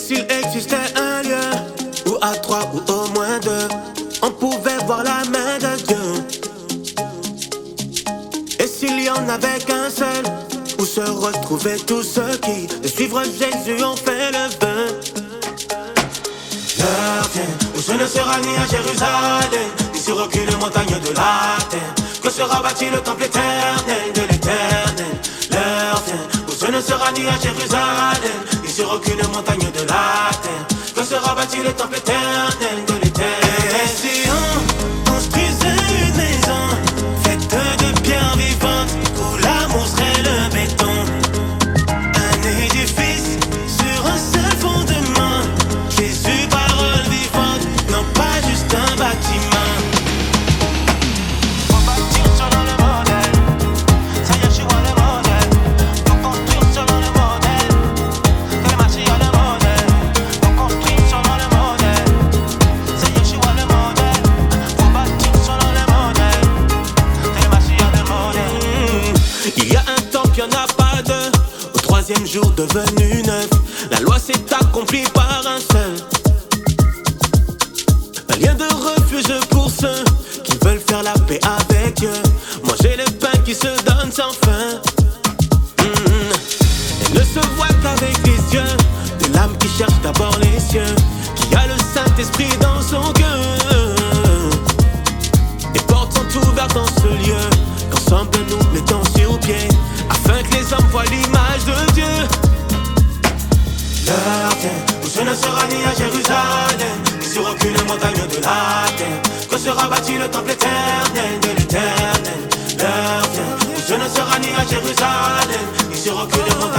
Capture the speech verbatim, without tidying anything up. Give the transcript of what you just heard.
s'il existait un lieu où à trois ou au moins deux, on pouvait voir la main de Dieu. Et s'il y en avait qu'un seul, où se retrouvaient tous ceux qui, de suivre Jésus, ont fait le vœu. L'heure vient où ce ne sera ni à Jérusalem, ni sur aucune montagne de la terre, que sera bâti le temple éternel de l'éternel. L'heure vient où ce ne sera ni à Jérusalem, ni sur aucune montagne de la terre, que sera bâti le temple éternel de l'éternel. Et si on construisait une maison faite de pierres vivantes, où l'amour serait le béton, un édifice sur un seul fondement, Jésus parole vivante, non pas juste un bâtiment. Faut bâtir selon le modèle, ça y est, je vois le modèle. Faut construire selon le modèle, que le marché a le modèle. Faut construire selon le modèle, ça y est, je vois le modèle. Faut bâtir selon le modèle, que le marché a le modèle. Il y a un temps qu'il n'y en a pas deux, au troisième jour devenu neuf, la loi s'est accomplie par un seul. Un lien de refuge pour ceux qui veulent faire la paix avec Dieu, manger le pain qui se donne sans fin. Mmh. Elle ne se voit qu'avec les yeux de l'âme qui cherche d'abord les cieux, qui a le Saint-Esprit dans son cœur. Les portes sont ouvertes dans ce lieu, qu'ensemble nous mettons sur pied, afin que les hommes voient l'image de Dieu. L'heure vient où ce ne sera ni à Jérusalem, ni sur aucune montagne de la terre, que sera bâti le temple éternel de l'éternel. L'heure vient où ce ne sera ni à Jérusalem, ni sur aucune montagne